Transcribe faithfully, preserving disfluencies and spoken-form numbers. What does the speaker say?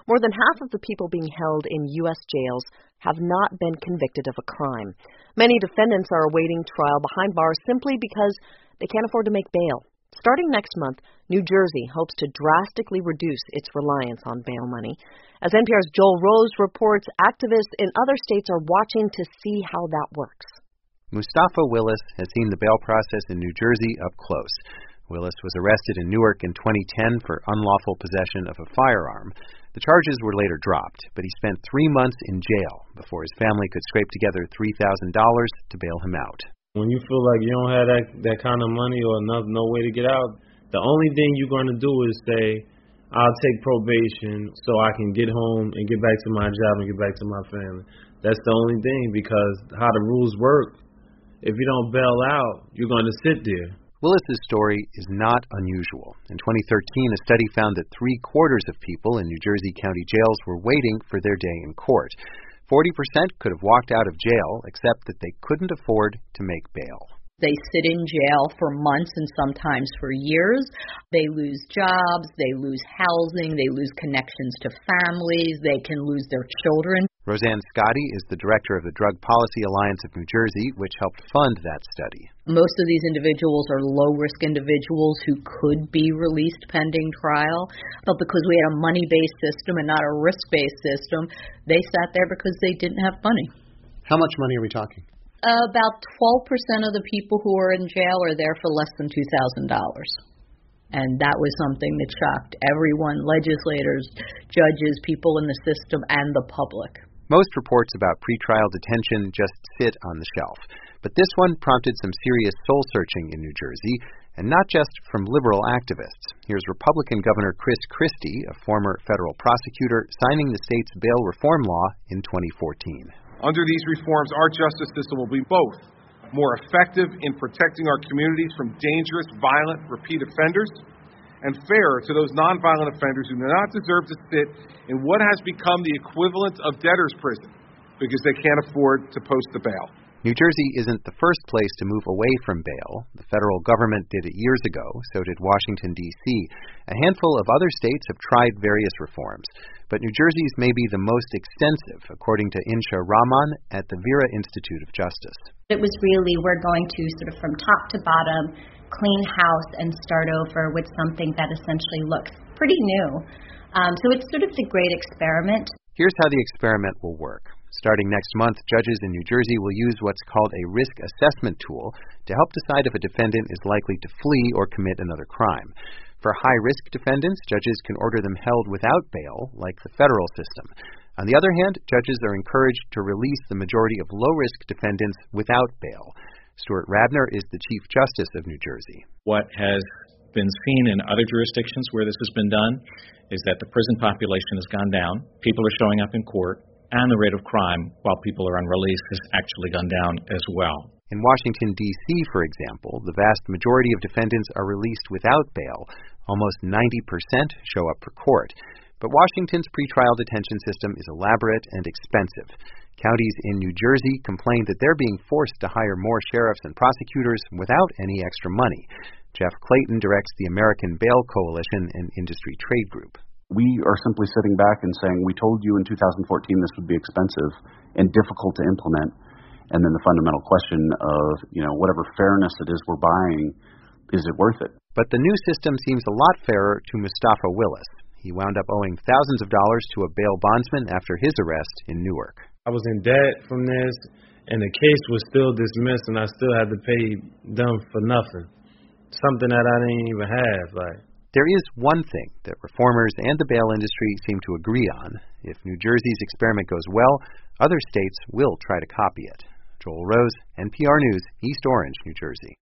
More than half of the people being held in U S jails have not been convicted of a crime. Many defendants are awaiting trial behind bars simply because they can't afford to make bail. Starting next month, New Jersey hopes to drastically reduce its reliance on bail money. As N P R's Joel Rose reports, activists in other states are watching to see how that works. Mustafa Willis has seen the bail process in New Jersey up close. Willis was arrested in Newark in twenty ten for unlawful possession of a firearm. The charges were later dropped, but he spent three months in jail before his family could scrape together three thousand dollars to bail him out. When you feel like you don't have that, that kind of money or no, no way to get out, the only thing you're going to do is say, I'll take probation so I can get home and get back to my job and get back to my family. That's the only thing, because how the rules work, if you don't bail out, you're going to sit there. Willis's story is not unusual. In twenty thirteen, a study found that three-quarters of people in New Jersey county jails were waiting for their day in court. forty percent could have walked out of jail, except that they couldn't afford to make bail. They sit in jail for months and sometimes for years. They lose jobs, they lose housing, they lose connections to families, they can lose their children. Roseanne Scotti is the director of the Drug Policy Alliance of New Jersey, which helped fund that study. Most of these individuals are low-risk individuals who could be released pending trial, but because we had a money-based system and not a risk-based system, they sat there because they didn't have money. How much money are we talking? Uh, about twelve percent of the people who are in jail are there for less than two thousand dollars. And that was something that shocked everyone, legislators, judges, people in the system, and the public. Most reports about pretrial detention just sit on the shelf. But this one prompted some serious soul-searching in New Jersey, and not just from liberal activists. Here's Republican Governor Chris Christie, a former federal prosecutor, signing the state's bail reform law in twenty fourteen. Under these reforms, our justice system will be both more effective in protecting our communities from dangerous, violent, repeat offenders, and fairer to those nonviolent offenders who do not deserve to sit in what has become the equivalent of debtor's prison because they can't afford to post the bail. New Jersey isn't the first place to move away from bail. The federal government did it years ago, so did Washington, D C A handful of other states have tried various reforms, but New Jersey's may be the most extensive, according to Insha Rahman at the Vera Institute of Justice. It was really, we're going to sort of from top to bottom, clean house and start over with something that essentially looks pretty new. Um, so it's sort of the great experiment. Here's how the experiment will work. Starting next month, judges in New Jersey will use what's called a risk assessment tool to help decide if a defendant is likely to flee or commit another crime. For high-risk defendants, judges can order them held without bail, like the federal system. On the other hand, judges are encouraged to release the majority of low-risk defendants without bail. Stuart Rabner is the Chief Justice of New Jersey. What has been seen in other jurisdictions where this has been done is that the prison population has gone down, people are showing up in court, and the rate of crime while people are on release has actually gone down as well. In Washington, D C, for example, the vast majority of defendants are released without bail. Almost ninety percent show up for court. But Washington's pretrial detention system is elaborate and expensive. Counties in New Jersey complain that they're being forced to hire more sheriffs and prosecutors without any extra money. Jeff Clayton directs the American Bail Coalition, an industry trade group. We are simply sitting back and saying, we told you in two thousand fourteen this would be expensive and difficult to implement. And then the fundamental question of, you know, whatever fairness it is we're buying, is it worth it? But the new system seems a lot fairer to Mustafa Willis. He wound up owing thousands of dollars to a bail bondsman after his arrest in Newark. I was in debt from this, and the case was still dismissed, and I still had to pay them for nothing. Something that I didn't even have, like. There is one thing that reformers and the bail industry seem to agree on. If New Jersey's experiment goes well, other states will try to copy it. Joel Rose, N P R News, East Orange, New Jersey.